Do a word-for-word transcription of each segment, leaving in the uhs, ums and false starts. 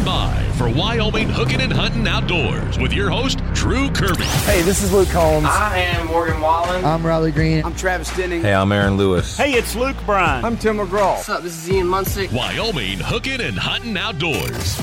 by for Wyoming Hooking and Hunting Outdoors with your host, Drew Kirby. Hey, this is Luke Combs. I am Morgan Wallen. I'm Riley Green. I'm Travis Denning. Hey, I'm Aaron Lewis. Hey, it's Luke Bryan. I'm Tim McGraw. What's up? This is Ian Munsick. Wyoming Hooking and Hunting Outdoors.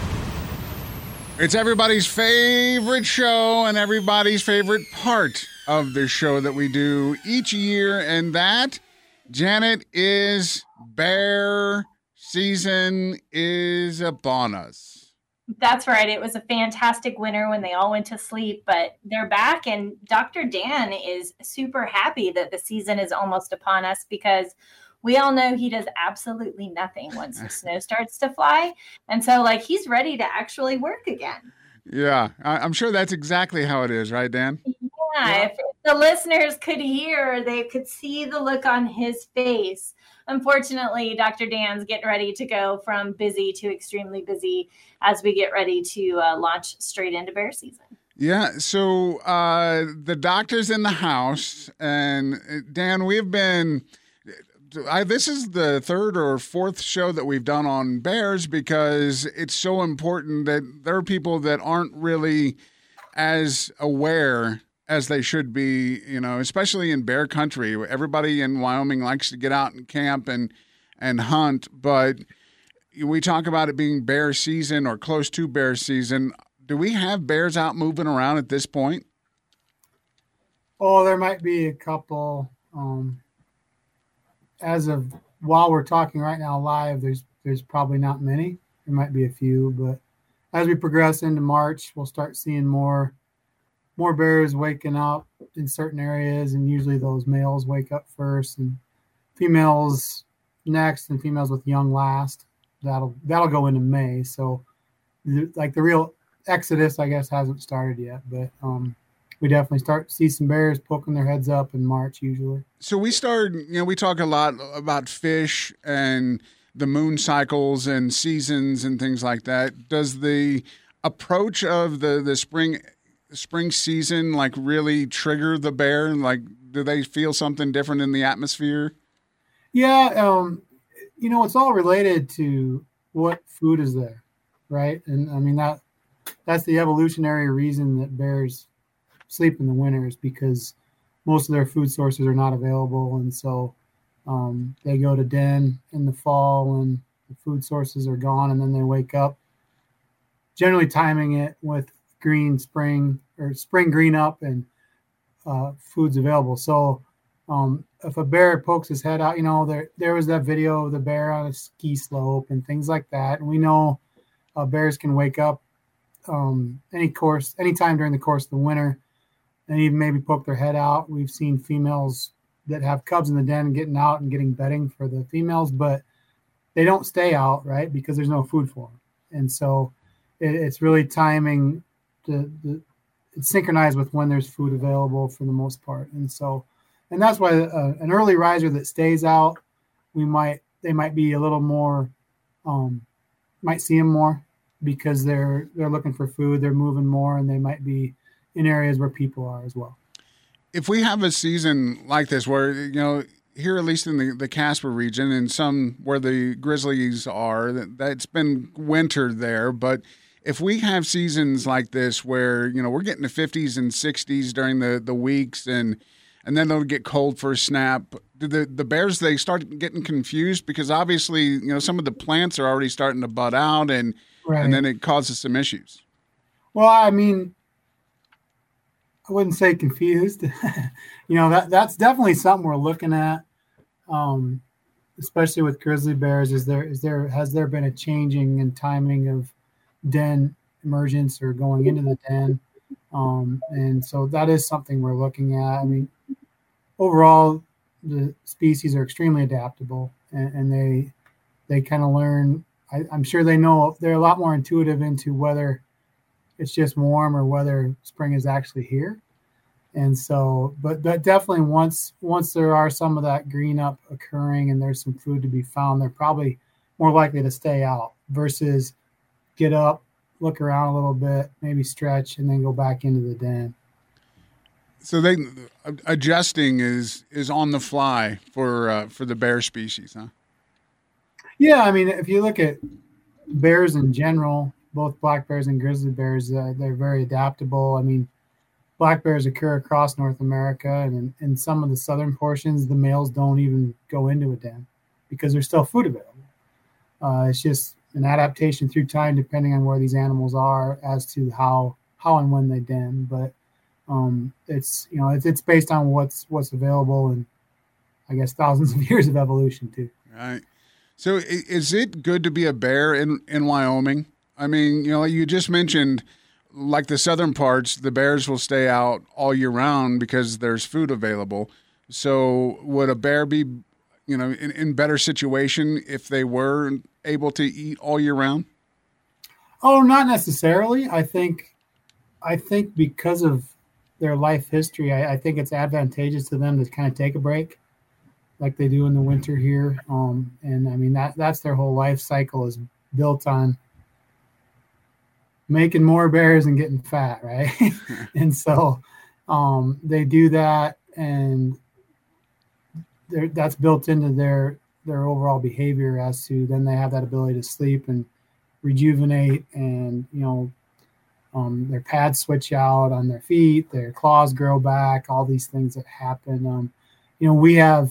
It's everybody's favorite show and everybody's favorite part of the show that we do each year, and that, Janet, is bear season is upon us. That's right. It was a fantastic winter when they all went to sleep, but they're back, and Doctor Dan is super happy that the season is almost upon us because we all know he does absolutely nothing once the snow starts to fly. And so, like, he's ready to actually work again. Yeah, I- I'm sure that's exactly how it is, right, Dan? Yeah, if the listeners could hear, they could see the look on his face. Unfortunately, Doctor Dan's getting ready to go from busy to extremely busy as we get ready to uh, launch straight into bear season. Yeah, so uh, the doctor's in the house, and uh, Dan, we've been... I, this is the third or fourth show that we've done on bears because it's so important that there are people that aren't really as aware as they should be, you know, especially in bear country. Everybody in Wyoming likes to get out and camp and and hunt, but we talk about it being bear season or close to bear season. Do we have bears out moving around at this point? Oh, there might be a couple. Um, as of while we're talking right now live, there's there's probably not many. There might be a few, but as we progress into March, we'll start seeing more more bears waking up in certain areas, and usually those males wake up first and females next, and females with young last. That'll that'll go into May. So like the real exodus, I guess, hasn't started yet, but um, we definitely start to see some bears poking their heads up in March usually. So we start, you know, we talk a lot about fish and the moon cycles and seasons and things like that. Does the approach of the, the spring spring season like really trigger the bear? Like, do they feel something different in the atmosphere? Yeah, um, you know, it's all related to what food is there, right? And I mean that that's the evolutionary reason that bears sleep in the winter is because most of their food sources are not available, and so um, they go to den in the fall when the food sources are gone, and then they wake up, generally timing it with green spring or spring green up and uh, food's available. So um, if a bear pokes his head out, you know, there there was that video of the bear on a ski slope and things like that, and we know uh, bears can wake up um, any course, anytime during the course of the winter, and even maybe poke their head out. We've seen females that have cubs in the den getting out and getting bedding for the females, but they don't stay out, right, because there's no food for them. And so it, it's really timing, to, the, it's synchronized with when there's food available for the most part. And so, and that's why uh, an early riser that stays out, we might, they might be a little more, um, might see them more because they're, they're looking for food, they're moving more, and they might be in areas where people are as well. If we have a season like this where, you know, here at least in the, the Casper region and some where the grizzlies are, that, that's been winter there. But if we have seasons like this where, you know, we're getting the fifties and sixties during the, the weeks and and then they'll get cold for a snap, do the, the bears, they start getting confused because obviously, you know, some of the plants are already starting to bud out and, right. and then it causes some issues. Well, I mean, I wouldn't say confused. you know, that that's definitely something we're looking at, um, especially with grizzly bears. Is there is there has there been a changing in timing of den emergence or going into the den? Um, and so that is something we're looking at. I mean, overall, the species are extremely adaptable, and, and they they kind of learn. I, I'm sure they know they're a lot more intuitive into whether it's just warm or whether spring is actually here. And so, but that definitely once, once there are some of that green up occurring and there's some food to be found, they're probably more likely to stay out versus get up, look around a little bit, maybe stretch, and then go back into the den. So they adjusting is, is on the fly for, uh, for the bear species, huh? Yeah. I mean, if you look at bears in general, both black bears and grizzly bears, uh, they're very adaptable. I mean, black bears occur across North America, and in, in some of the southern portions, the males don't even go into a den because there's still food available. Uh, it's just an adaptation through time, depending on where these animals are, as to how how and when they den. But um, it's you know it's it's based on what's what's available, and I guess thousands of years of evolution too. Right. So, is it good to be a bear in in Wyoming? I mean, you know, you just mentioned, like the southern parts, the bears will stay out all year round because there's food available. So would a bear be, you know, in, in better situation if they were able to eat all year round? Oh, not necessarily. I think, I think because of their life history, I, I think it's advantageous to them to kind of take a break like they do in the winter here. Um, and I mean, that that's their whole life cycle is built on making more bears and getting fat, right? And so um, they do that, and that's built into their their overall behavior as to then they have that ability to sleep and rejuvenate, and you know um, their pads switch out on their feet, their claws grow back, all these things that happen. Um, you know, we have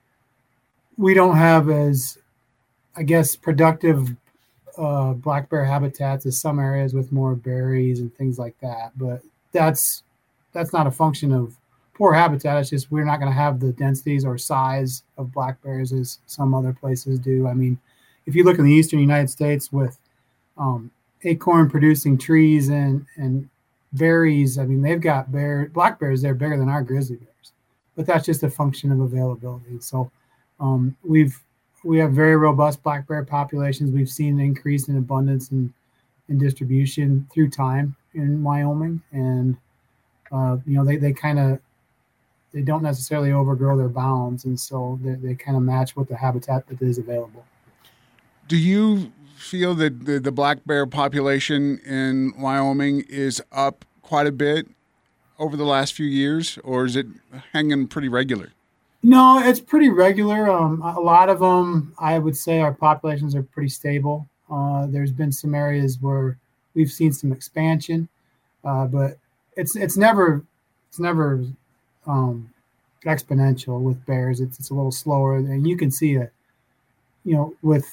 we don't have as, I guess, productive Uh, black bear habitats as some areas with more berries and things like that, but that's that's not a function of poor habitat. It's just we're not going to have the densities or size of black bears as some other places do. I mean, if you look in the eastern United States with um, acorn producing trees and and berries, I mean they've got bear black bears they're bigger than our grizzly bears, but that's just a function of availability. So um, we've We have very robust black bear populations. We've seen an increase in abundance and, and distribution through time in Wyoming. And, uh, you know, they, they kind of, they don't necessarily overgrow their bounds. And so they, they kind of match with the habitat that is available. Do you feel that the, the black bear population in Wyoming is up quite a bit over the last few years, or is it hanging pretty regular? No, it's pretty regular. Um, a lot of them, I would say, our populations are pretty stable. Uh, there's been some areas where we've seen some expansion, uh, but it's it's never it's never um, exponential with bears. It's it's a little slower, and you can see a, you know, with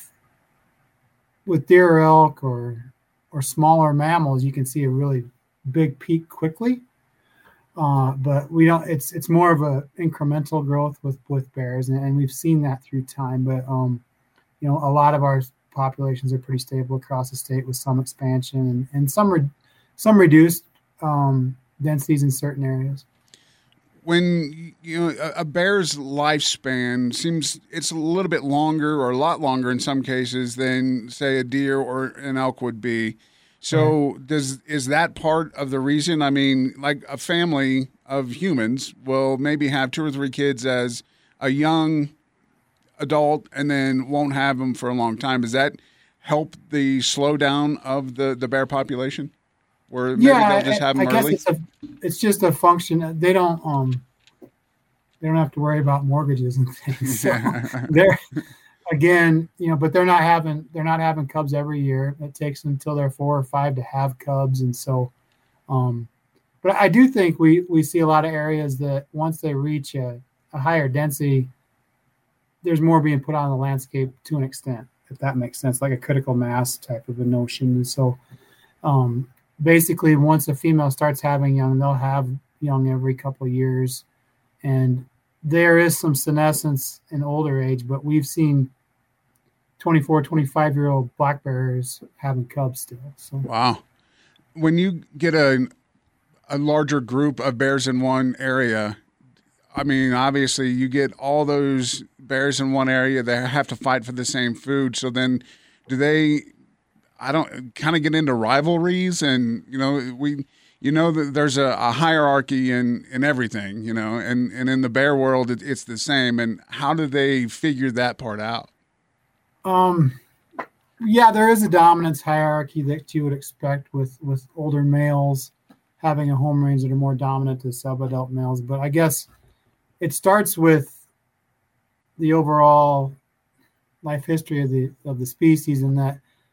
with deer or elk or or smaller mammals, you can see a really big peak quickly. Uh, but we don't. It's it's more of a incremental growth with with bears, and, and we've seen that through time. But um, you know, a lot of our populations are pretty stable across the state with some expansion and, and some re- some reduced um, densities in certain areas. When you know a, a bear's lifespan seems it's a little bit longer or a lot longer in some cases than say a deer or an elk would be. So does is that part of the reason? I mean, like a family of humans will maybe have two or three kids as a young adult and then won't have them for a long time. Does that help the slowdown of the, the bear population? Or maybe yeah, they'll just have them I, I early? guess it's, a, it's just a function. They don't um they don't have to worry about mortgages and things. So they're Again, you know, but they're not having they're not having cubs every year. It takes them until they're four or five to have cubs, and so. Um, but I do think we we see a lot of areas that once they reach a, a higher density, there's more being put on the landscape to an extent, if that makes sense, like a critical mass type of a notion. And so, um, basically, once a female starts having young, they'll have young every couple of years, and there is some senescence in older age, but we've seen twenty-four, twenty-five year old black bears having cubs still. So. Wow. When you get a, a larger group of bears in one area, I mean, obviously you get all those bears in one area that have to fight for the same food. So then do they, I don't kind of get into rivalries and, you know, we, you know that there's a, a hierarchy in, in everything, you know, and, and in the bear world, it, it's the same. And how do they figure that part out? Um, yeah, there is a dominance hierarchy that you would expect with, with older males having a home range that are more dominant to subadult males. But I guess it starts with the overall life history of the of the species, in that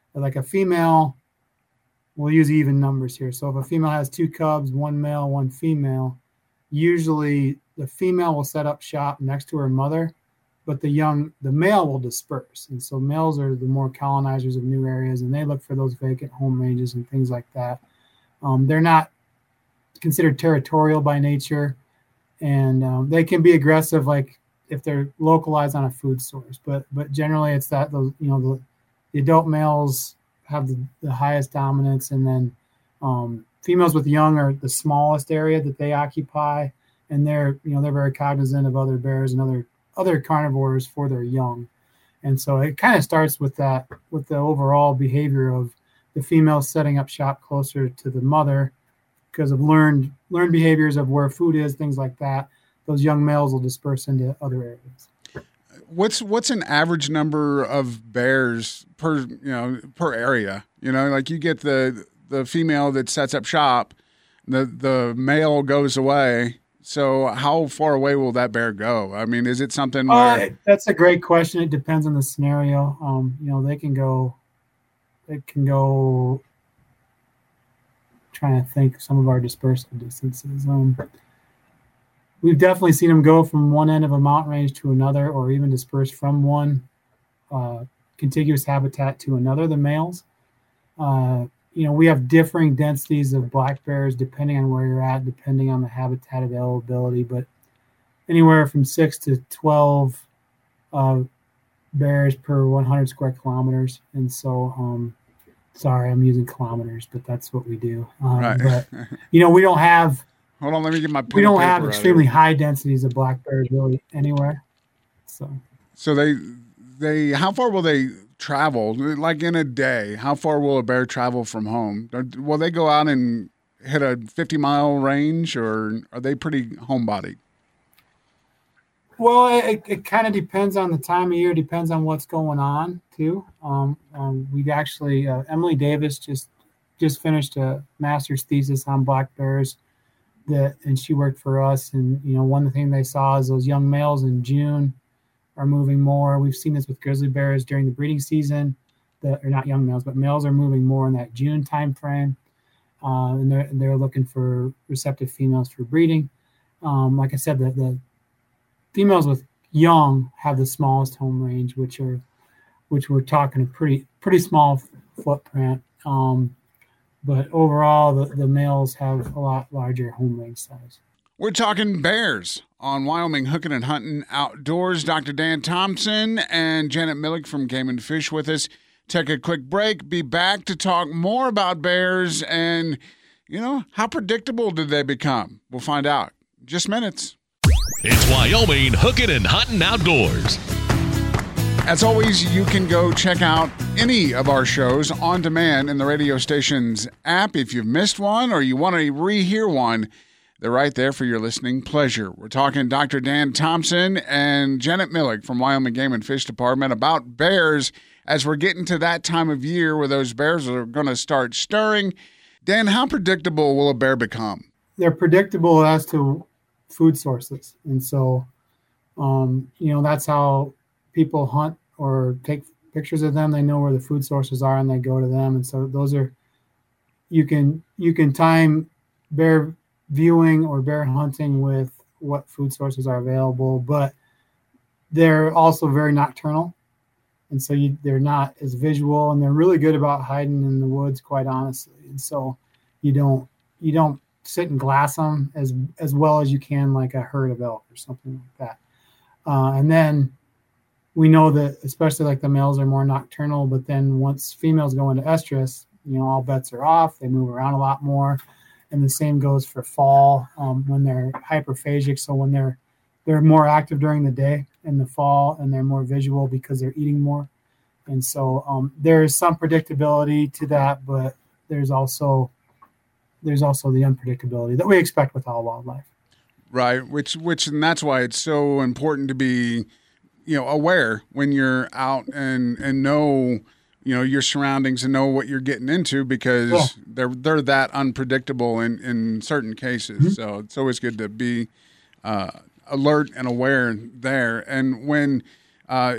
like a female, we'll use even numbers here. So if a female has two cubs, one male, one female, usually the female will set up shop next to her mother, but the young, the male will disperse. And so males are the more colonizers of new areas, and they look for those vacant home ranges and things like that. Um, they're not considered territorial by nature, and um, they can be aggressive, like if they're localized on a food source. But but generally, it's that those you know the, the adult males have the, the highest dominance, and then um, females with young are the smallest area that they occupy, and they're you know they're very cognizant of other bears and other other carnivores for their young. And so it kind of starts with that, with the overall behavior of the female setting up shop closer to the mother because of learned learned behaviors of where food is, things like that. Those young males will disperse into other areas. What's what's an average number of bears per you know per area? You know, like you get the the female that sets up shop, the the male goes away. So how far away will that bear go? I mean, is it something where... Uh, that's a great question. It depends on the scenario. Um, you know, they can go, they can go, trying to think of some of our dispersal distances. Um, we've definitely seen them go from one end of a mountain range to another, or even disperse from one uh, contiguous habitat to another, the males. Uh, You know, we have differing densities of black bears depending on where you're at, depending on the habitat availability, but anywhere from six to twelve uh, bears per one hundred square kilometers. And so, um, sorry, I'm using kilometers, but that's what we do. Um, Right. But, you know, we don't have, Hold on, let me get my pen we and don't have paper out extremely here. high densities of black bears really anywhere. So, So they they how far will they travel? Like in a day, how far will a bear travel from home? Will they go out and hit a fifty mile range, or are they pretty homebodied? well, it, it kind of depends on the time of year, depends on what's going on too. Um, um, we've actually, uh, Emily Davis just just finished a master's thesis on black bears, that, and she worked for us. And, you know, one thing they saw is those young males in June are moving more. We've seen this with grizzly bears during the breeding season. That are not young males, but males are moving more in that June time frame, uh, and they're they're looking for receptive females for breeding. Um, like I said, the, the females with young have the smallest home range, which are which we're talking a pretty pretty small footprint. Um, but overall, the, the males have a lot larger home range size. We're talking bears on Wyoming Hooking and Hunting Outdoors. Doctor Dan Thompson and Janet Millick from Game and Fish with us. Take a quick break. Be back to talk more about bears and, you know, how predictable did they become? We'll find out in just minutes. It's Wyoming Hooking and Hunting Outdoors. As always, you can go check out any of our shows on demand in the radio station's app. If you've missed one or you want to rehear one, they're right there for your listening pleasure. We're talking Doctor Dan Thompson and Janet Millick from Wyoming Game and Fish Department about bears as we're getting to that time of year where those bears are going to start stirring. Dan, how predictable will a bear become? They're predictable as to food sources. And so, um, you know, that's how people hunt or take pictures of them. They know where the food sources are and they go to them. And so those are, you can, you can time bear viewing or bear hunting with what food sources are available, but they're also very nocturnal. And so you, they're not as visual, and they're really good about hiding in the woods, quite honestly. And so you don't, you don't sit and glass them as, as well as you can like a herd of elk or something like that. Uh, and then we know that especially like the males are more nocturnal, but then once females go into estrus, you know, all bets are off. They move around a lot more. And the same goes for fall um, when they're hyperphagic. So when they're they're more active during the day in the fall, and they're more visual because they're eating more. And so um, there is some predictability to that, but there's also there's also the unpredictability that we expect with all wildlife. Right, which which and that's why it's so important to be, you know, aware when you're out and and know, you know, your surroundings and know what you're getting into, because yeah. they're they're that unpredictable in, in certain cases. Mm-hmm. So it's always good to be uh, alert and aware there. And when uh,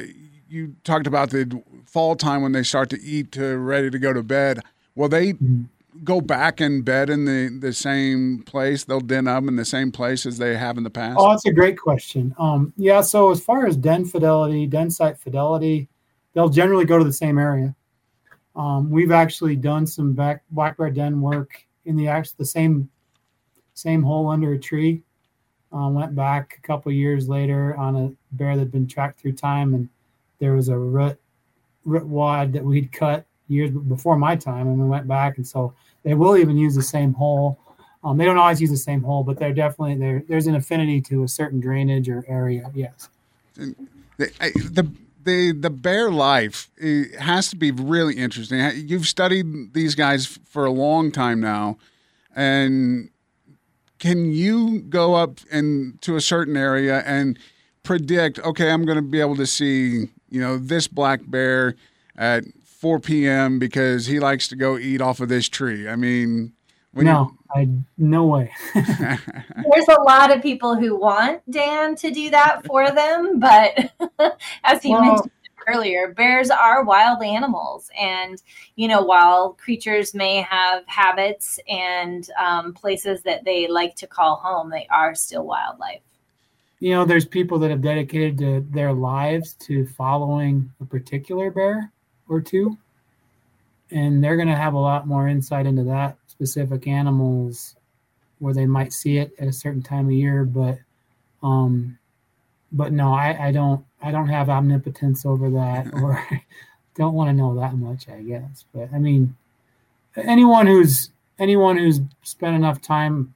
you talked about the fall time when they start to eat to ready to go to bed. Will they mm-hmm. go back and bed in the, the same place? They'll den up in the same place as they have in the past? Oh, that's a great question. Um, yeah, so as far as den fidelity, den site fidelity, they'll generally go to the same area. Um, we've actually done some back, black bear den work in the actual the same same hole under a tree. Uh, went back a couple years later on a bear that had been tracked through time, and there was a root root wad that we'd cut years before my time, and we went back, and so they will even use the same hole. Um, they don't always use the same hole, but they're definitely there. There's an affinity to a certain drainage or area. Yes. The the the, the bear life it has to be really interesting. You've studied these guys for a long time now, and can you go up and to a certain area and predict, okay, I'm going to be able to see, you know, this black bear at four p.m. because he likes to go eat off of this tree? I mean, when no, I no way. There's a lot of people who want Dan to do that for them, but as he well, mentioned earlier, bears are wild animals, and you know, while creatures may have habits and um, places that they like to call home, they are still wildlife. You know, there's people that have dedicated to their lives to following a particular bear or two, and they're going to have a lot more insight into that specific animals where they might see it at a certain time of year. But um but no, I, I don't I don't have omnipotence over that, or don't want to know that much, I guess. But I mean, anyone who's anyone who's spent enough time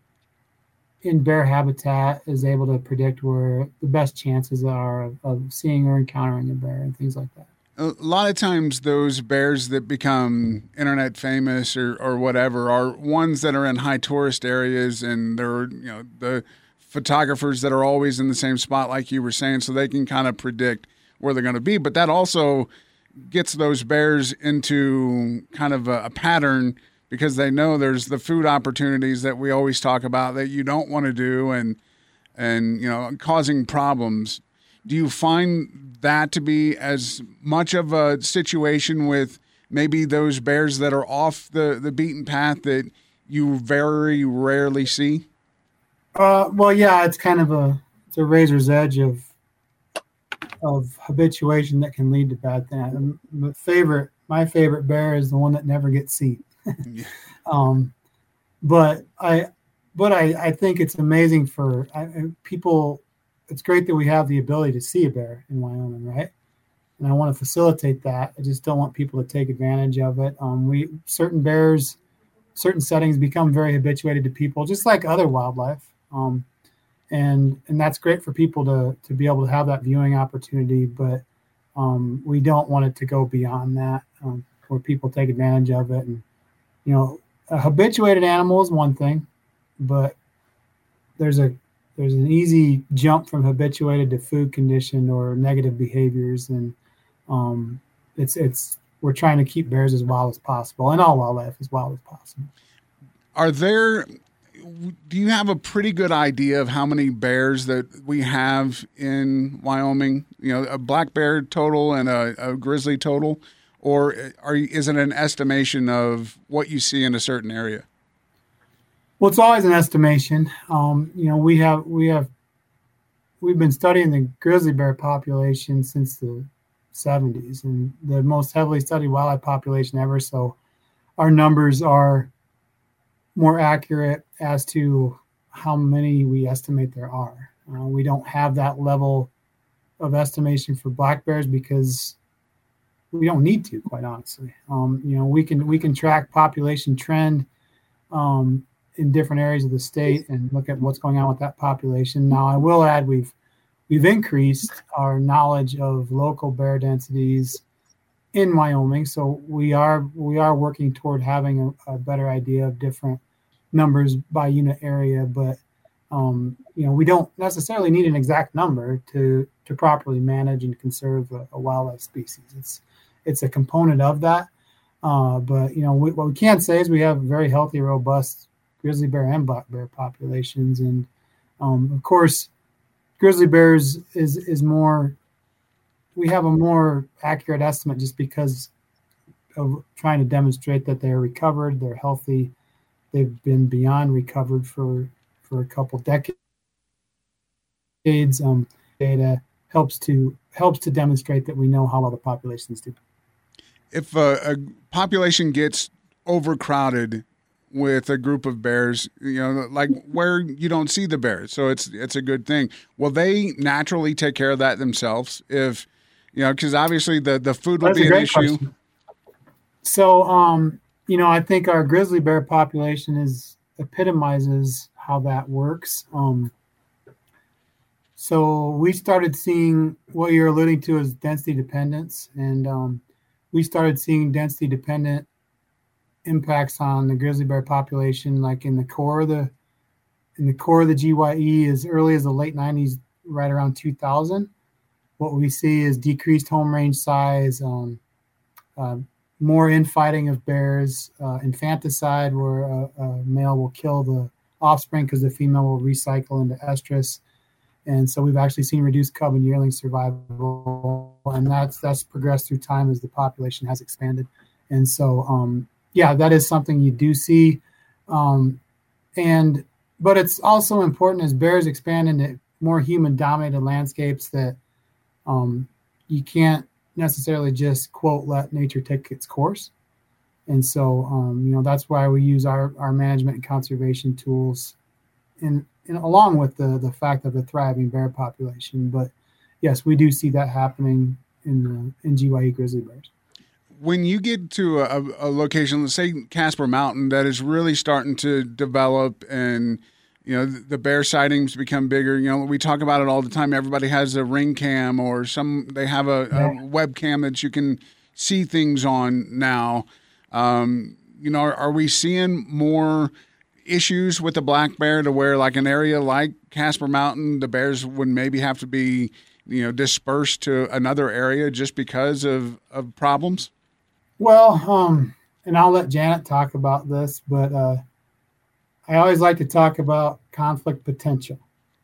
in bear habitat is able to predict where the best chances are of, of seeing or encountering a bear and things like that. A lot of times those bears that become internet famous or, or whatever are ones that are in high tourist areas, and they're, you know, the photographers that are always in the same spot, like you were saying, so they can kind of predict where they're going to be. But that also gets those bears into kind of a, a pattern, because they know there's the food opportunities that we always talk about that you don't want to do, and, and, you know, causing problems. Do you find that to be as much of a situation with maybe those bears that are off the, the beaten path that you very rarely see? Uh, well, yeah, it's kind of a it's a razor's edge of of habituation that can lead to bad things. My favorite, my favorite bear is the one that never gets seen. yeah. um, but I, but I, I think it's amazing for I, people. It's great that we have the ability to see a bear in Wyoming, right? And I want to facilitate that. I just don't want people to take advantage of it. Um, we certain bears, certain settings become very habituated to people, just like other wildlife. Um, and and that's great for people to to be able to have that viewing opportunity. But um, we don't want it to go beyond that, um, where people take advantage of it. And you know, a habituated animal is one thing, but there's a There's an easy jump from habituated to food conditioned or negative behaviors, and um, it's it's we're trying to keep bears as wild as possible, and all wildlife as wild as possible. Are there? Do you have a pretty good idea of how many bears that we have in Wyoming? You know, a black bear total and a, a grizzly total, or are is it an estimation of what you see in a certain area? Well, it's always an estimation. Um, you know, we have we have we've been studying the grizzly bear population since the seventies, and the most heavily studied wildlife population ever. So, our numbers are more accurate as to how many we estimate there are. Uh, we don't have that level of estimation for black bears because we don't need to, quite honestly. Um, you know, we can we can track population trend Um, in different areas of the state and look at what's going on with that population. Now, I will add we've we've increased our knowledge of local bear densities in Wyoming, so we are we are working toward having a, a better idea of different numbers by unit area. But um, you know, we don't necessarily need an exact number to to properly manage and conserve a, a wildlife species. It's it's a component of that. Uh, but you know, we, what we can say is we have very healthy, robust grizzly bear and black bear populations, and um, of course, grizzly bears is is more we have a more accurate estimate just because of trying to demonstrate that they're recovered, they're healthy, they've been beyond recovered for for a couple decades. Um, data helps to helps to demonstrate that we know how well the populations do. If a, a population gets overcrowded with a group of bears, you know, like where you don't see the bears, so it's it's a good thing. Will they naturally take care of that themselves? If you know, because obviously the the food will That's be a an great issue. question. So, um, you know, I think our grizzly bear population is epitomizes how that works. Um, so we started seeing what you're alluding to as density dependence, and um, we started seeing density dependent impacts on the grizzly bear population, like in the core of the in the core of the G Y E as early as the late nineties, right around two thousand. What we see is decreased home range size, um, uh, more infighting of bears, uh, infanticide, where a, a male will kill the offspring because the female will recycle into estrus. And so we've actually seen reduced cub and yearling survival, and that's that's progressed through time as the population has expanded. And so, um, yeah, that is something you do see. Um, and but it's also important as bears expand into more human-dominated landscapes that um, you can't necessarily just, quote, let nature take its course. And so, um, you know, that's why we use our, our management and conservation tools in, in along with the, the fact of the thriving bear population. But yes, we do see that happening in the, in G Y E grizzly bears. When you get to a, a location, let's say Casper Mountain, that is really starting to develop and, you know, the bear sightings become bigger. You know, we talk about it all the time. Everybody has a ring cam or some, they have a, a webcam that you can see things on now. Um, you know, are, are we seeing more issues with the black bear to where like an area like Casper Mountain, the bears would maybe have to be, you know, dispersed to another area just because of, of problems? Well, um, and I'll let Janet talk about this, but uh, I always like to talk about conflict potential.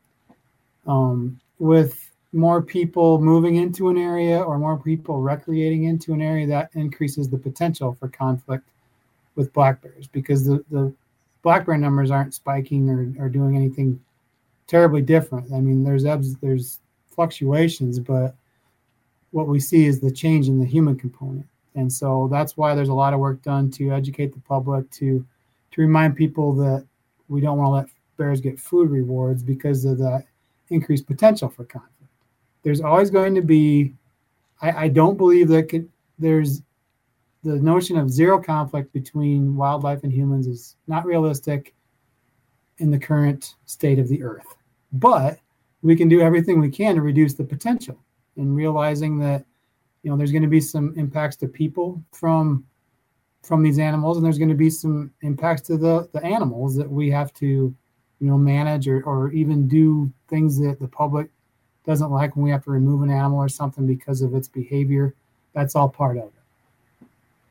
Um, with more people moving into an area or more people recreating into an area, that increases the potential for conflict with black bears because the, the black bear numbers aren't spiking or, or doing anything terribly different. I mean, there's ebbs, there's fluctuations, but what we see is the change in the human component. And so that's why there's a lot of work done to educate the public, to to remind people that we don't want to let bears get food rewards because of that increased potential for conflict. There's always going to be, I, I don't believe that could, there's the notion of zero conflict between wildlife and humans is not realistic in the current state of the earth. But we can do everything we can to reduce the potential and realizing that, you know, there's going to be some impacts to people from from these animals, and there's going to be some impacts to the, the animals that we have to, you know, manage or, or even do things that the public doesn't like when we have to remove an animal or something because of its behavior. That's all part of it.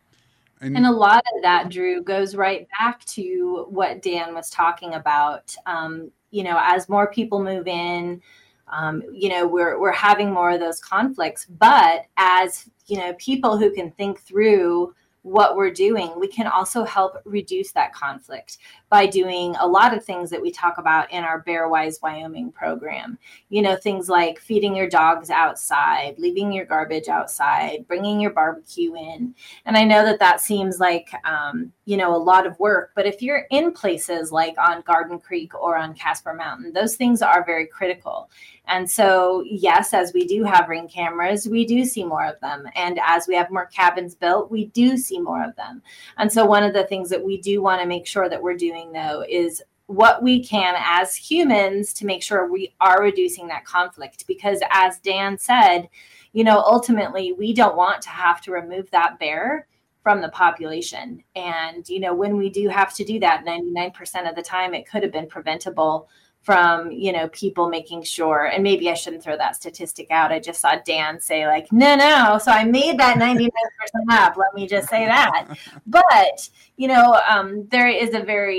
And, and a lot of that, Drew, goes right back to what Dan was talking about. Um, you know, as more people move in, Um, you know, we're we're having more of those conflicts, but as, you know, people who can think through what we're doing, we can also help reduce that conflict by doing a lot of things that we talk about in our Bear Wise Wyoming program. You know, things like feeding your dogs outside, leaving your garbage outside, bringing your barbecue in. And I know that that seems like, um, you know, a lot of work, but if you're in places like on Garden Creek or on Casper Mountain, those things are very critical. And so, yes, as we do have ring cameras, we do see more of them. And as we have more cabins built, we do see more of them. And so one of the things that we do want to make sure that we're doing, though, is what we can as humans to make sure we are reducing that conflict. Because as Dan said, you know, ultimately, we don't want to have to remove that bear from the population. And, you know, when we do have to do that, ninety-nine percent of the time, it could have been preventable from, you know, people making sure, and maybe I shouldn't throw that statistic out. I just saw Dan say like, no, no. So I made that ninety-nine percent up. Let me just say that. But, you know, um, there is a very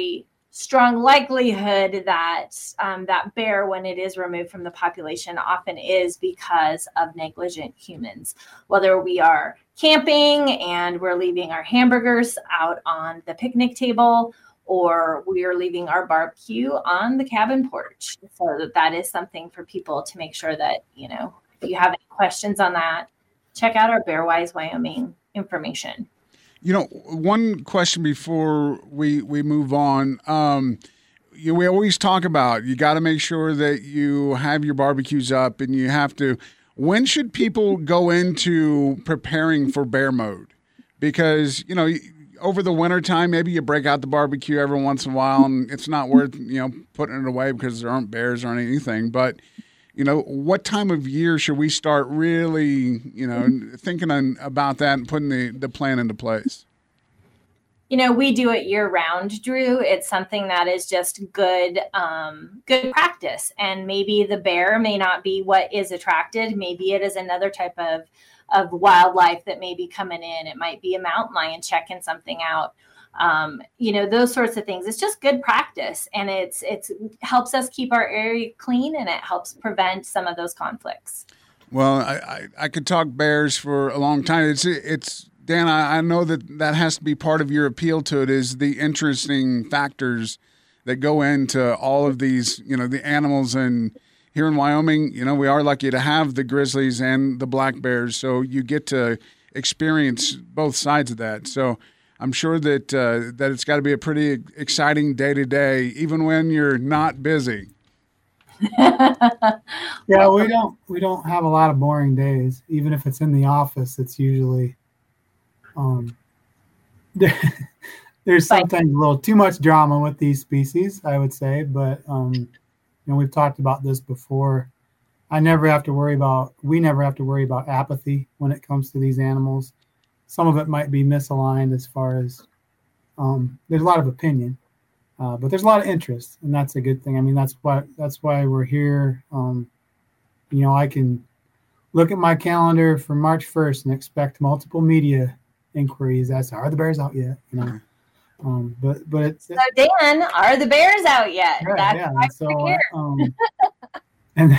strong likelihood that um, that bear, when it is removed from the population, often is because of negligent humans. Whether we are camping and we're leaving our hamburgers out on the picnic table, or we are leaving our barbecue on the cabin porch. So that, that is something for people to make sure that, you know, if you have any questions on that, check out our Bearwise Wyoming information. You know, one question before we, we move on. Um, you, we always talk about you got to make sure that you have your barbecues up, and you have to. When should people go into preparing for bear mode? Because, you know, over the winter time, maybe you break out the barbecue every once in a while, and it's not worth, you know, putting it away because there aren't bears or anything. But, you know, what time of year should we start really, you know, thinking on, about that and putting the, the plan into place? You know, we do it year round, Drew. It's something that is just good, um, good practice. And maybe the bear may not be what is attracted. Maybe it is another type of, of wildlife that may be coming in. It might be a mountain lion checking something out. Um, you know, those sorts of things. It's just good practice, and it's it's helps us keep our area clean, and it helps prevent some of those conflicts. Well, I, I, I could talk bears for a long time. It's it's Dan. I, I know that that has to be part of your appeal to it, is the interesting factors that go into all of these. You know, the animals, and here in Wyoming, you know, we are lucky to have the grizzlies and the black bears, so you get to experience both sides of that. So I'm sure that uh, that it's got to be a pretty exciting day to day, even when you're not busy. Yeah, we don't we don't have a lot of boring days. Even if it's in the office, it's usually um, there, there's sometimes a little too much drama with these species, I would say. But um, you know, we've talked about this before. I never have to worry about. We never have to worry about apathy when it comes to these animals. Some of it might be misaligned as far as um, there's a lot of opinion, uh, but there's a lot of interest, and that's a good thing. I mean, that's why that's why we're here. Um, you know, I can look at my calendar for March first and expect multiple media inquiries as to, are the bears out yet? You know, um, but but it's so Dan, are the bears out yet? Right, That's yeah. why So we're here. um, and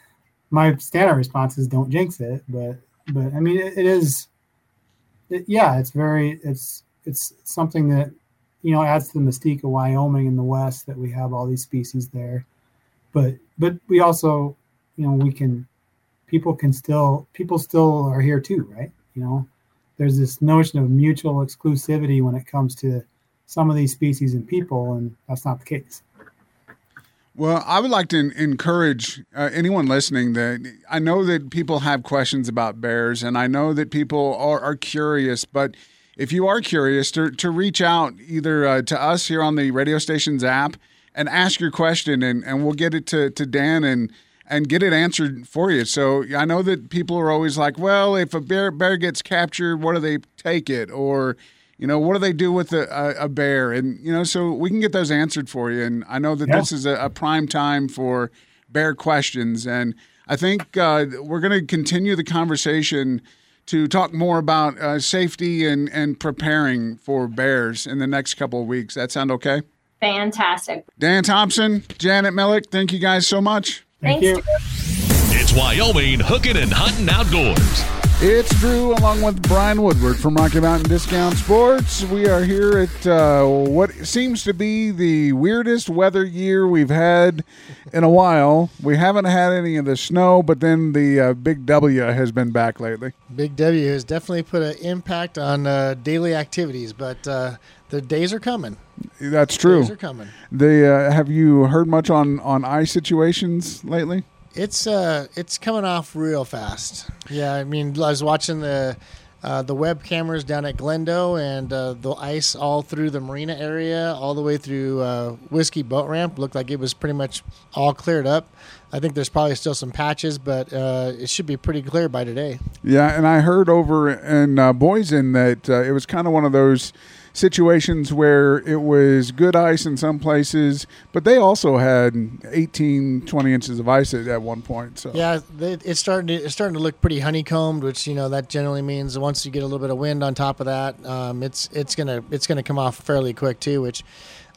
my standard response is don't jinx it, but but I mean it, it is. It, yeah, it's very it's it's something that, you know, adds to the mystique of Wyoming in the West, that we have all these species there. But but we also, you know, we can people can still people still are here too, right? You know, there's this notion of mutual exclusivity when it comes to some of these species and people, and that's not the case. Well, I would like to encourage uh, anyone listening that I know that people have questions about bears, and I know that people are, are curious, but if you are curious, to, to reach out either uh, to us here on the radio station's app and ask your question, and, and we'll get it to, to Dan and and get it answered for you. So I know that people are always like, well, if a bear bear gets captured, what do they take it? Or, you know, what do they do with a, a, a bear? And, you know, so we can get those answered for you. And I know that yeah. this is a, a prime time for bear questions. And I think uh, we're going to continue the conversation to talk more about uh, safety and, and preparing for bears in the next couple of weeks. That sound okay? Fantastic. Dan Thompson, Janet Millick, thank you guys so much. Thank Thanks, you. Drew. It's Wyoming Hooking and Hunting Outdoors. It's Drew along with Brian Woodward from Rocky Mountain Discount Sports. We are here at uh, what seems to be the weirdest weather year we've had in a while. We haven't had any of the snow, but then the uh, Big W has been back lately. Big W has definitely put an impact on uh, daily activities, but uh, the days are coming. That's true. Days are coming. They, uh, have you heard much on, on ice situations lately? It's uh, it's coming off real fast. Yeah, I mean, I was watching the uh, the web cameras down at Glendo, and uh, the ice all through the marina area, all the way through uh, Whiskey Boat Ramp. Looked like it was pretty much all cleared up. I think there's probably still some patches, but uh, it should be pretty clear by today. Yeah, and I heard over in uh, Boysen that uh, it was kind of one of those situations where it was good ice in some places, but they also had eighteen, twenty inches of ice at, at one point. So yeah, it's starting to it's starting to look pretty honeycombed, which, you know, that generally means once you get a little bit of wind on top of that, um, it's it's gonna it's gonna come off fairly quick too. Which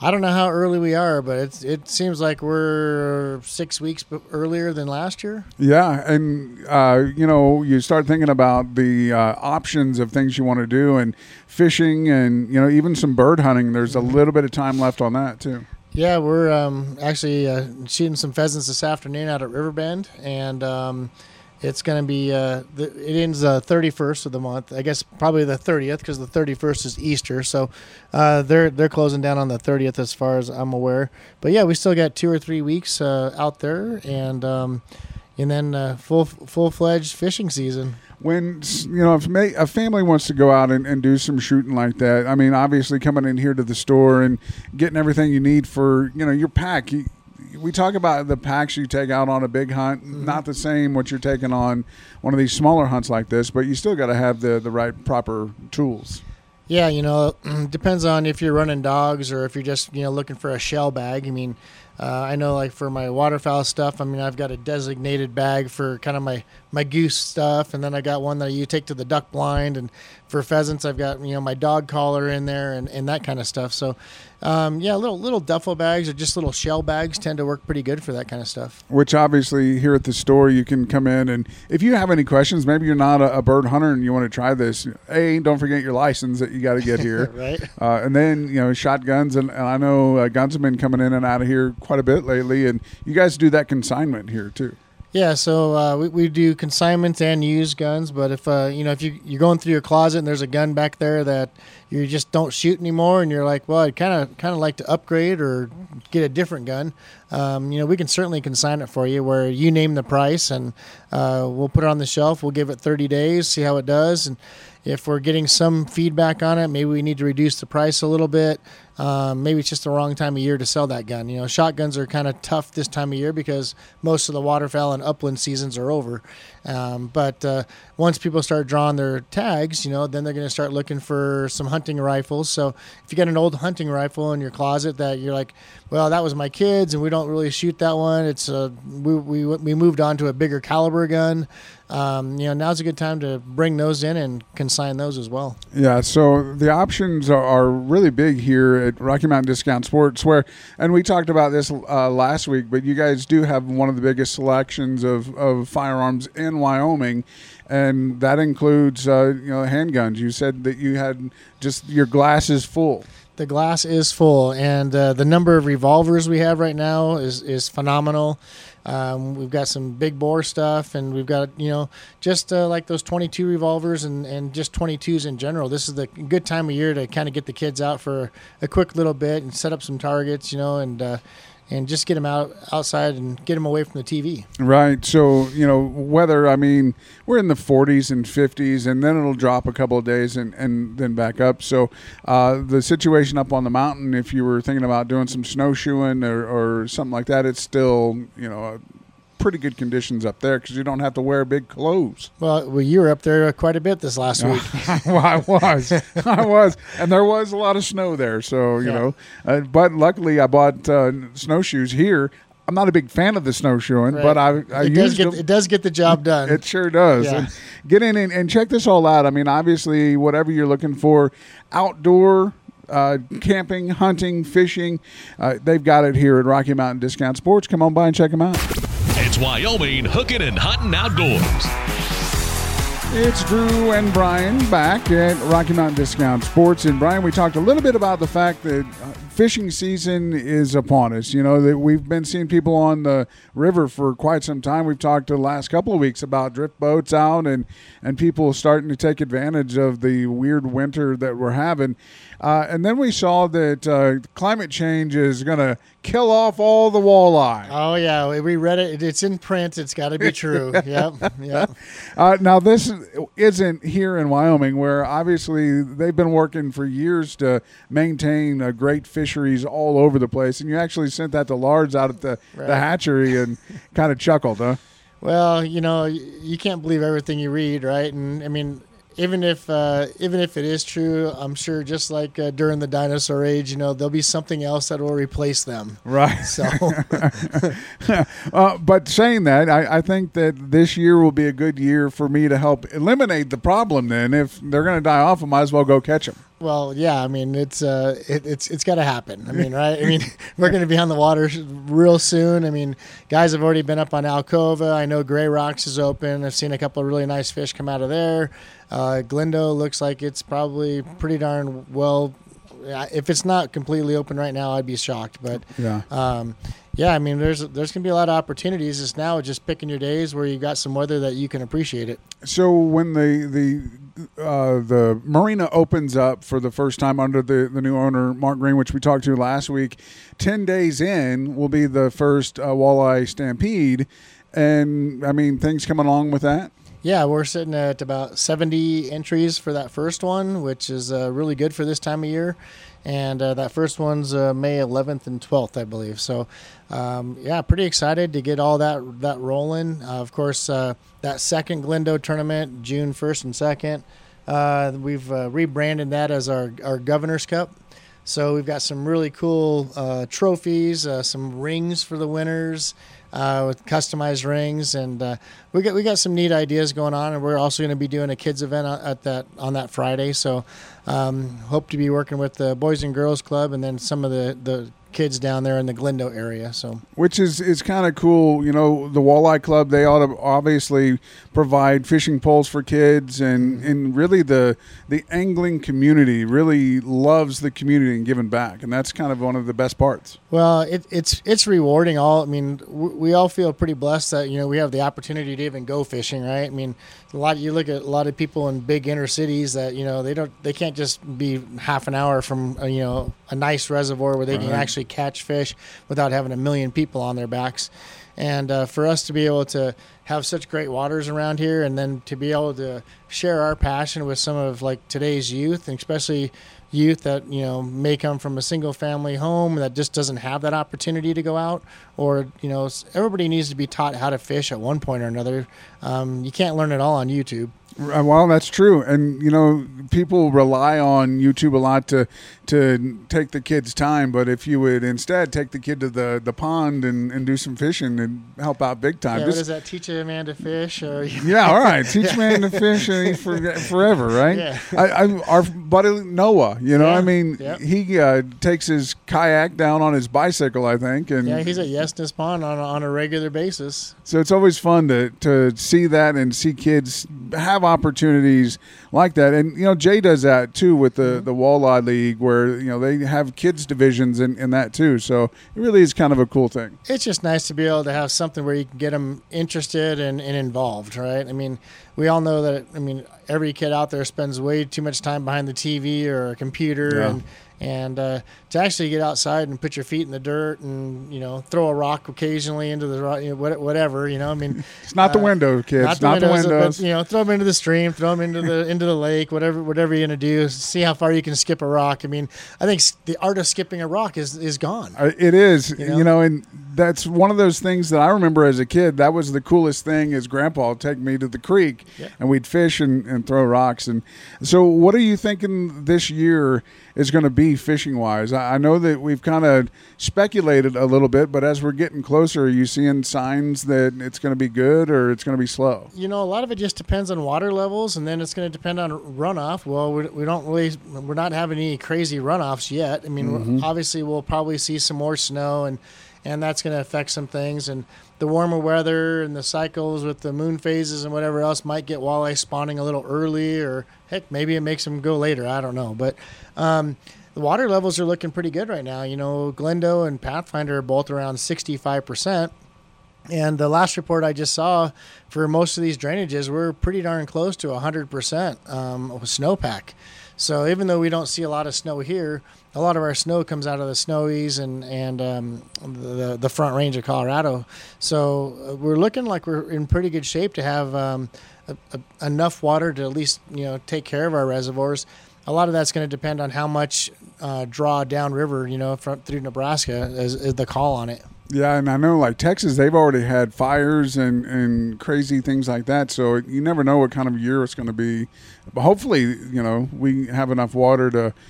I don't know how early we are, but it's it seems like we're six weeks b- earlier than last year. Yeah, and uh, you know, you start thinking about the uh, options of things you want to do, and fishing, and you know, even some bird hunting. There's a little bit of time left on that too. Yeah, we're um, actually uh, shooting some pheasants this afternoon out at Riverbend, and um, it's going to be uh, the, it ends the thirty-first of the month. I guess probably the thirtieth, because the thirty-first is Easter. So uh, they're they're closing down on the thirtieth, as far as I'm aware. But yeah, we still got two or three weeks uh, out there, and um, and then uh, full full fledged fishing season. When, you know, if may, a family wants to go out and, and do some shooting like that, I mean, obviously coming in here to the store and getting everything you need for, you know, your pack. You, we talk about the packs you take out on a big hunt, mm-hmm. not the same what you're taking on one of these smaller hunts like this, but you still got to have the, the right proper tools. Yeah, you know, depends on if you're running dogs or if you're just, you know, looking for a shell bag. I mean, uh, I know like for my waterfowl stuff, I mean, I've got a designated bag for kind of my, my goose stuff. And then I got one that you take to the duck blind. And for pheasants, I've got, you know, my dog collar in there and, and that kind of stuff. So, um, yeah, little little duffel bags or just little shell bags tend to work pretty good for that kind of stuff. Which obviously here at the store you can come in, and if you have any questions, maybe you're not a, a bird hunter and you want to try this, A, don't forget your license that you got to get here. Right. Uh, and then, you know, shotguns, and, and I know uh, guns have been coming in and out of here quite a bit lately, and you guys do that consignment here too. Yeah, so uh, we, we do consignments and used guns, but if uh, you know if you you're going through your closet and there's a gun back there that you just don't shoot anymore, and you're like, well, I'd kind of kind of like to upgrade or get a different gun, um, you know, we can certainly consign it for you, where you name the price, and uh, we'll put it on the shelf. We'll give it thirty days, see how it does, and if we're getting some feedback on it, maybe we need to reduce the price a little bit. Um, maybe it's just the wrong time of year to sell that gun. You know, shotguns are kind of tough this time of year because most of the waterfowl and upland seasons are over. Um, but uh, once people start drawing their tags, you know, then they're going to start looking for some hunting rifles. So if you got an old hunting rifle in your closet that you're like, well, that was my kid's and we don't really shoot that one. It's uh, we, we we moved on to a bigger caliber gun. Um, you know, now's a good time to bring those in and consign those as well. Yeah, so the options are, are really big here at Rocky Mountain Discount Sports, where, and we talked about this uh, last week, but you guys do have one of the biggest selections of, of firearms in Wyoming, and that includes, uh, you know, handguns. You said that you had just your glass is full. The glass is full, and uh, the number of revolvers we have right now is, is phenomenal. Um, we've got some big bore stuff, and we've got, you know, just uh, like those twenty-two revolvers and, and just twenty-twos in general. This is the good time of year to kind of get the kids out for a quick little bit and set up some targets, you know, and uh, and just get them out outside and get them away from the T V. Right. So, you know, weather, I mean, we're in the forties and fifties, and then it'll drop a couple of days and, and then back up. So uh, the situation up on the mountain, if you were thinking about doing some snowshoeing or, or something like that, it's still, you know, pretty good conditions up there because you don't have to wear big clothes. Well, well, you were up there quite a bit this last week. Well, I was, I was, and there was a lot of snow there. So you yeah. know, uh, but luckily I bought uh, snowshoes here. I'm not a big fan of the snowshoeing, right. but I, I it does get them. It does get the job done. It sure does. Yeah. And get in and, and check this all out. I mean, obviously, whatever you're looking for, outdoor. Uh, camping, hunting, fishing, uh, they've got it here at Rocky Mountain Discount Sports. Come on by and check them out. It's Wyoming Hooking and Hunting Outdoors. It's Drew and Brian back at Rocky Mountain Discount Sports. And Brian, we talked a little bit about the fact that uh, fishing season is upon us. You know, that we've been seeing people on the river for quite some time. We've talked the last couple of weeks about drift boats out and, and people starting to take advantage of the weird winter that we're having. Uh, and then we saw that uh, climate change is going to kill off all the walleye. Oh, yeah. We read it. It's in print. It's got to be true. Yep. Yep. Uh, now, this isn't here in Wyoming, where obviously they've been working for years to maintain uh, great fisheries all over the place. And you actually sent that to Lars out at the, right. the hatchery and kind of chuckled, huh? Well, you know, you can't believe everything you read, right? And, I mean, Even if uh, even if it is true, I'm sure just like uh, during the dinosaur age, you know, there'll be something else that will replace them. Right. So, uh, but saying that, I, I think that this year will be a good year for me to help eliminate the problem. Then, if they're going to die off, I might as well go catch them. Well, yeah, I mean it's uh, it, it's it's got to happen. I mean, right? I mean, we're going to be on the water real soon. I mean, guys have already been up on Alcova. I know Gray Rocks is open. I've seen a couple of really nice fish come out of there. Uh, Glendo looks like it's probably pretty darn well. If it's not completely open right now, I'd be shocked. But Yeah. um, yeah, I mean, there's there's going to be a lot of opportunities. It's now just picking your days where you got some weather that you can appreciate it. So when the the uh, the marina opens up for the first time under the, the new owner, Mark Green, which we talked to last week, ten days in will be the first uh, walleye stampede. And, I mean, things coming along with that? Yeah, we're sitting at about seventy entries for that first one, which is uh, really good for this time of year. And uh, that first one's uh, May eleventh and twelfth, I believe. So, um, yeah, pretty excited to get all that that rolling. Uh, of course, uh, that second Glendo tournament, June first and second, uh, we've uh, rebranded that as our, our Governor's Cup. So we've got some really cool uh, trophies, uh, some rings for the winners, uh, with customized rings, and uh, we got we got some neat ideas going on. And we're also going to be doing a kids event at that on that Friday. So um, hope to be working with the Boys and Girls Club, and then some of the the kids down there in the Glendo area. So which is is kind of cool. You know, the Walleye Club, they ought to obviously provide fishing poles for kids, and Mm-hmm. and really the the angling community really loves the community and giving back, and that's kind of one of the best parts. Well, it, it's it's rewarding. All I mean, w- we all feel pretty blessed that you know we have the opportunity to even go fishing, right? I mean, a lot. You look at a lot of people in big inner cities that you know they don't they can't just be half an hour from uh, you know a nice reservoir where they can Right. actually catch fish without having a million people on their backs. And uh, for us to be able to have such great waters around here, and then to be able to share our passion with some of like today's youth, and especially youth that you know may come from a single family home that just doesn't have that opportunity to go out, or you know everybody needs to be taught how to fish at one point or another. Um, you can't learn it all on YouTube. Uh, Well, that's true, and you know, people rely on YouTube a lot to to take the kids' time. But if you would instead take the kid to the, the pond and, and do some fishing, and help out big time. Yeah, This- what does that teach a man to fish? Or yeah, all right. Teach man to fish and he for, forever, right? Yeah. I, I, our buddy Noah, you know, Yeah, I mean, yeah. he uh, takes his kayak down on his bicycle, I think, and Yeah, he's at Yesness Pond on a, on a regular basis. so it's always fun to to see that and see kids have opportunities like that. And you know, Jay does that too with the the Walleye League, where you know they have kids divisions in, in that too. So it really is kind of a cool thing. It's just nice to be able to have something where you can get them interested and, and involved, right? I mean, we all know that, I mean, every kid out there spends way too much time behind the T V or a computer, Yeah. and and uh, to actually get outside and put your feet in the dirt and, you know, throw a rock occasionally into the, ro- you know, what- whatever, you know, I mean. It's not the uh, window, kids. Not the Not the windows, windows. but, you know, throw them into the stream, throw them into the into the lake, whatever whatever you're gonna do. See how far you can skip a rock. I mean, I think s- the art of skipping a rock is is gone. Uh, It is, you You know? know? and that's one of those things that I remember as a kid. That was the coolest thing. Is Grandpa would take me to the creek, Yeah. and we'd fish and, and throw rocks. And so, what are you thinking this year is going to be fishing wise? I, I know that we've kind of speculated a little bit, but as we're getting closer, are you seeing signs that it's going to be good or it's going to be slow? You know, a lot of it just depends on water levels, and then it's going to depend on runoff. Well, we, we don't really, we're not having any crazy runoffs yet. I mean, we're- obviously, we'll probably see some more snow, and and that's going to affect some things. And the warmer weather and the cycles with the moon phases and whatever else might get walleye spawning a little early, or heck, maybe it makes them go later. I don't know, but. Um, The water levels are looking pretty good right now. You know, Glendo and Pathfinder are both around sixty-five percent. And the last report I just saw for most of these drainages, we're pretty darn close to one hundred percent um, with snowpack. So even though we don't see a lot of snow here, a lot of our snow comes out of the Snowies and, and um, the, the front range of Colorado. So uh, we're looking like we're in pretty good shape to have um, a, a, enough water to at least, you know, take care of our reservoirs. A lot of that's going to depend on how much uh, draw downriver, you know, from through Nebraska is, is the call on it. Yeah, and I know like Texas, they've already had fires and, and crazy things like that. So you never know what kind of year it's going to be. But hopefully, you know, we have enough water to,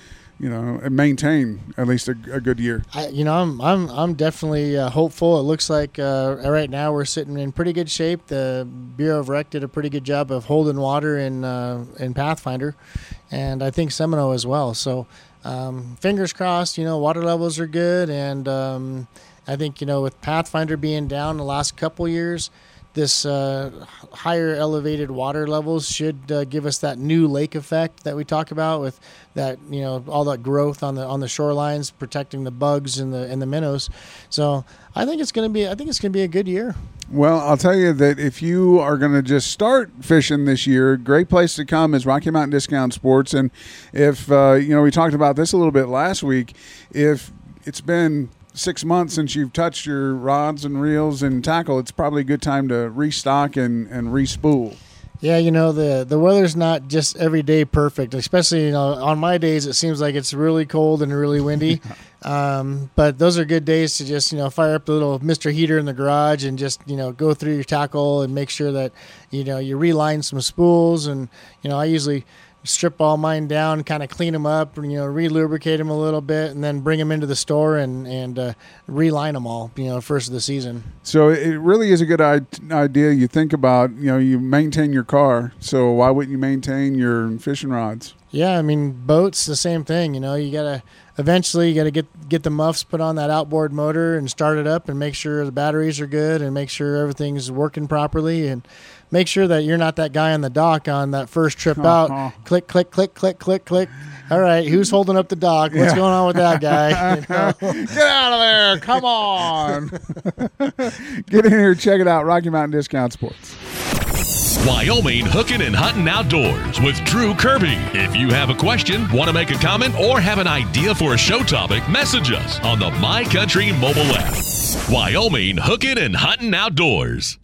you know, maintain at least a, a good year. I, you know, I'm I'm I'm definitely uh, hopeful. It looks like uh, right now we're sitting in pretty good shape. The Bureau of Rec did a pretty good job of holding water in uh, in Pathfinder, and I think Seminole as well. So um, fingers crossed. You know, water levels are good, and um, I think, you know, with Pathfinder being down the last couple years, this uh, higher elevated water levels should uh, give us that new lake effect that we talk about, with that, you know, all that growth on the on the shorelines, protecting the bugs and the and the minnows. So I think it's going to be I think it's going to be a good year. Well, I'll tell you that if you are going to just start fishing this year, great place to come is Rocky Mountain Discount Sports. And if uh, you know, we talked about this a little bit last week, if it's been six months since you've touched your rods and reels and tackle, it's probably a good time to restock and, and re-spool. Yeah, you know, the the weather's not just every day perfect, especially, you know, on my days it seems like it's really cold and really windy. um, but those are good days to just, you know, fire up the little Mister Heater in the garage and just, you know, go through your tackle and make sure that, you know, you reline some spools. And, you know, I usually strip all mine down, kind of clean them up, and, you know, re-lubricate them a little bit, and then bring them into the store and and uh, reline them all, you know, first of the season. So it really is a good idea. You think about, you know, you maintain your car, so why wouldn't you maintain your fishing rods? Yeah, I mean, boats, the same thing. You know, you gotta eventually you gotta get get the muffs put on that outboard motor and start it up, and make sure the batteries are good, and make sure everything's working properly, and make sure that you're not that guy on the dock on that first trip out. Uh-huh. Click, click, click, click, click, click. All right, who's holding up the dock? What's Yeah. going on with that guy? You know? Get out of there. Come on. Get in here. Check it out. Rocky Mountain Discount Sports. Wyoming Hooking and Hunting Outdoors with Drew Kirby. If you have a question, want to make a comment, or have an idea for a show topic, message us on the My Country mobile app. Wyoming Hooking and Hunting Outdoors.